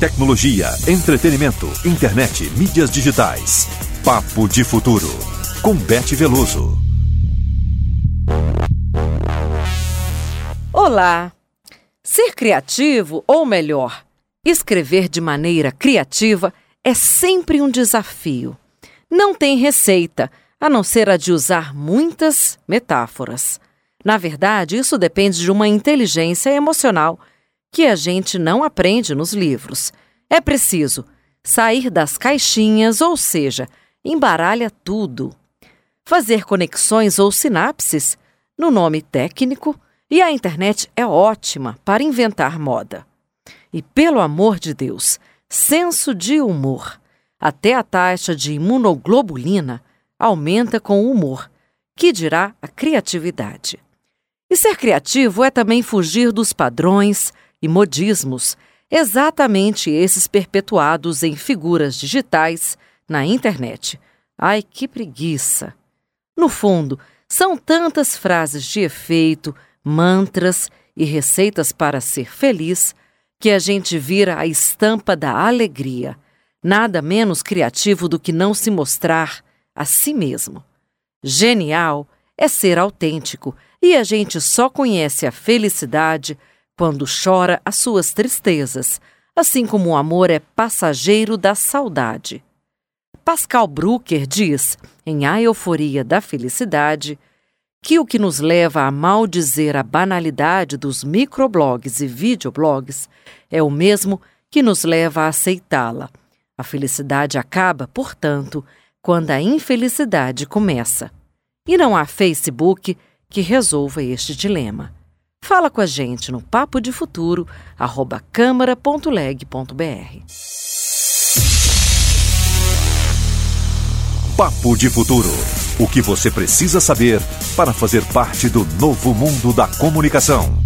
Tecnologia, entretenimento, internet, mídias digitais. Papo de Futuro, com Beth Veloso. Olá! Ser criativo, ou melhor, escrever de maneira criativa é sempre um desafio. Não tem receita, a não ser a de usar muitas metáforas. Na verdade, isso depende de uma inteligência emocional que a gente não aprende nos livros. É preciso sair das caixinhas, ou seja, embaralha tudo. Fazer conexões ou sinapses, no nome técnico, e a internet é ótima para inventar moda. E, pelo amor de Deus, senso de humor. Até a taxa de imunoglobulina aumenta com o humor, que dirá a criatividade. E ser criativo é também fugir dos padrões e modismos, exatamente esses perpetuados em figuras digitais na internet. Ai, que preguiça! No fundo, são tantas frases de efeito, mantras e receitas para ser feliz que a gente vira a estampa da alegria. Nada menos criativo do que não se mostrar a si mesmo. Genial é ser autêntico, e a gente só conhece a felicidade quando chora as suas tristezas, assim como o amor é passageiro da saudade. Pascal Brucker diz, em A Euforia da Felicidade, que o que nos leva a maldizer a banalidade dos microblogs e videoblogs é o mesmo que nos leva a aceitá-la. A felicidade acaba, portanto, quando a infelicidade começa. E não há Facebook que resolva este dilema. Fala com a gente no papodefuturo@câmara.leg.br. Papo de Futuro. O que você precisa saber para fazer parte do novo mundo da comunicação.